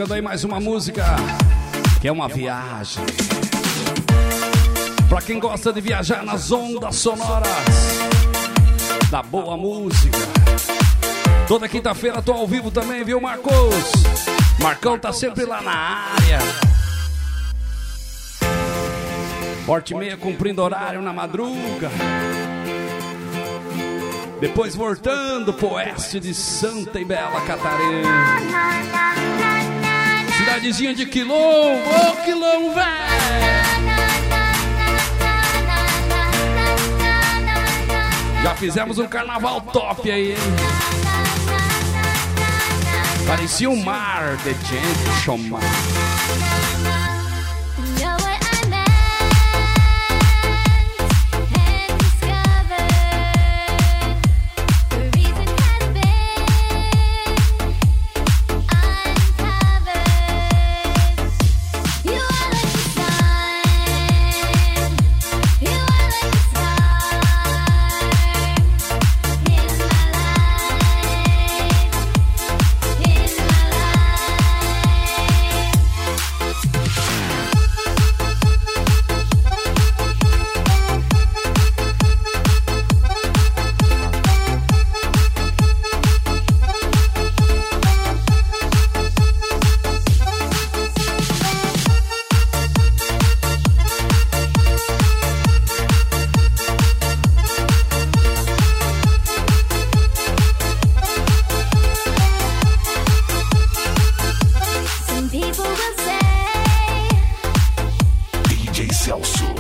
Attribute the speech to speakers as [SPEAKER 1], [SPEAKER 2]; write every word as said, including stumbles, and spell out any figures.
[SPEAKER 1] Tirando aí mais uma música, que é uma viagem. Pra quem gosta de viajar nas ondas sonoras da boa música. Toda quinta-feira tô ao vivo também, viu, Marcos? Marcão tá sempre lá na área. Porte e meia cumprindo horário na madruga. Depois voltando pro oeste de Santa e Bela Catarina. Cidadezinha de Quilombo, ô oh, Quilombo, velho! Já fizemos um carnaval top aí, hein? Parecia um mar de gente chamar.
[SPEAKER 2] D J Celso.